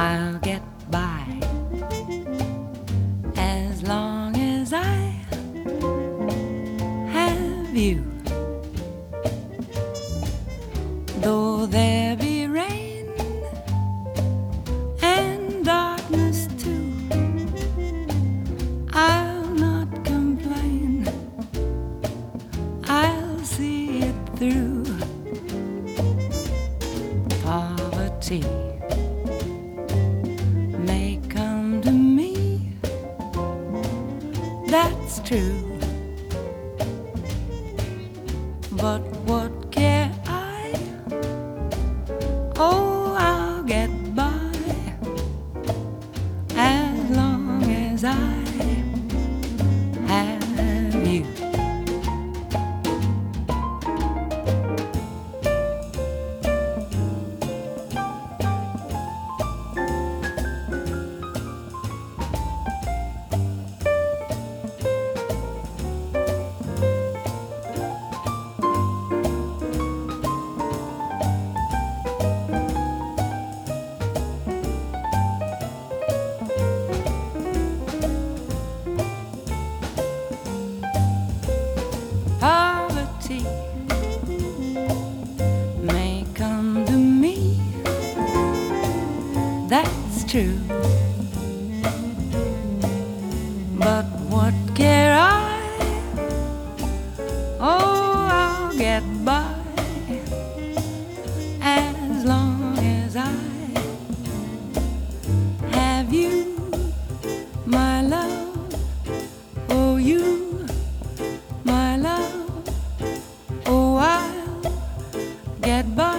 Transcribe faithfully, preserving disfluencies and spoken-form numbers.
I'll get by as long as I have you. Though there be rain and darkness too, I'll not complain, I'll see it through. Poverty may come to me, that's true, but what care I? Oh, I'll get by as long as I have you. Poverty may come to me, that's true, but what care I? Oh, I'll get by as long as I have you, my love. Oh, you, my love. Oh, I'll get by